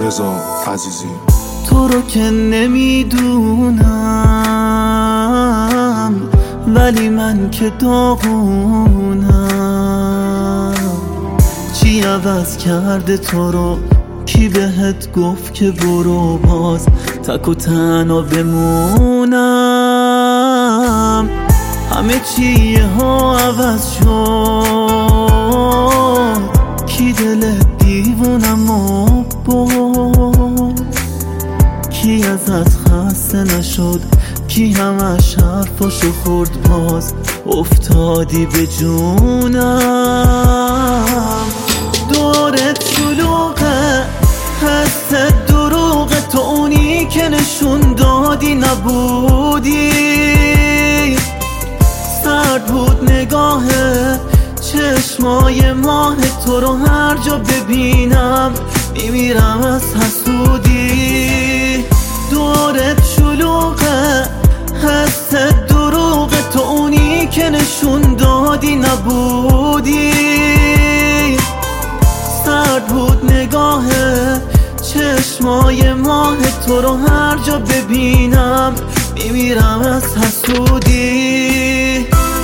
رضا عزیزی. تو رو که نمیدونم ولی من که داغونم. چی عوض کرده تو رو؟ کی بهت گفت که برو باز تک و تنها بمونم؟ همه چی ها عوض شد، کی دل دیوونم و بود؟ کی ازت خسته نشد؟ کی همش حرفاشو خورد باز افتادی به جونم؟ دورت شلوغه، حس دروغه، تو اونی که نشون دادی نبودی. سرد بود نگاهه، چشمای ماه تو رو هر جا ببینم میمیرم از حسودی. دورت شلوغه، حس دروغه، تو اونی که نشون دادی نبودی. سرد بود نگاهه، چشمای ماه تو رو هر جا ببینم میمیرم از حسودی.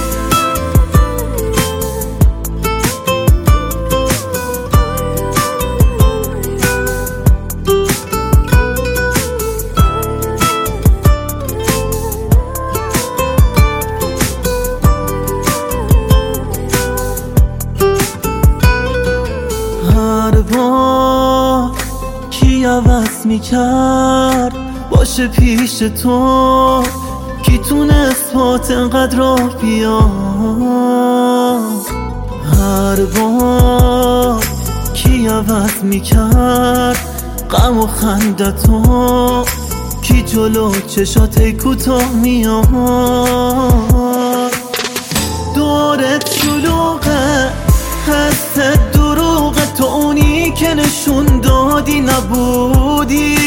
هر بار کی عوض میکرد باشه پیش تو؟ کی تونست پات انقدر راه بیاد؟ هر بار کی عوض میکرد غم و خندتو؟ کی جلو چشات کوتاه میاد؟ دورت شلوغه، حس دروغه، تو اونی که نشون دادی نبودی.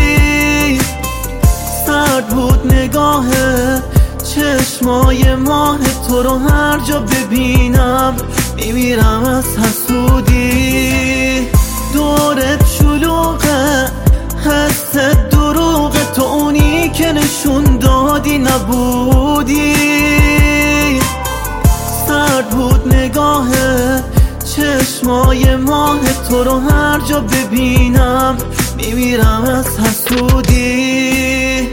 سرد بود نگاهه، چشمای ماه تو رو هر جا ببینم میمیرم از حسودی. دورت شلوغه، حس دروغه، تو اونی که نشون دادی نبودی. سرد بود نگاهه، چشمای ماه تو رو هر جا ببینم میمیرم از حسودی.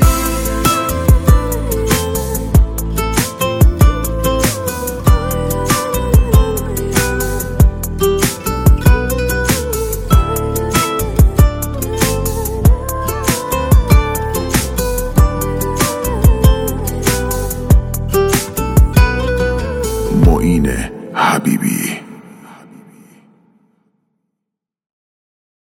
معین حبیبی.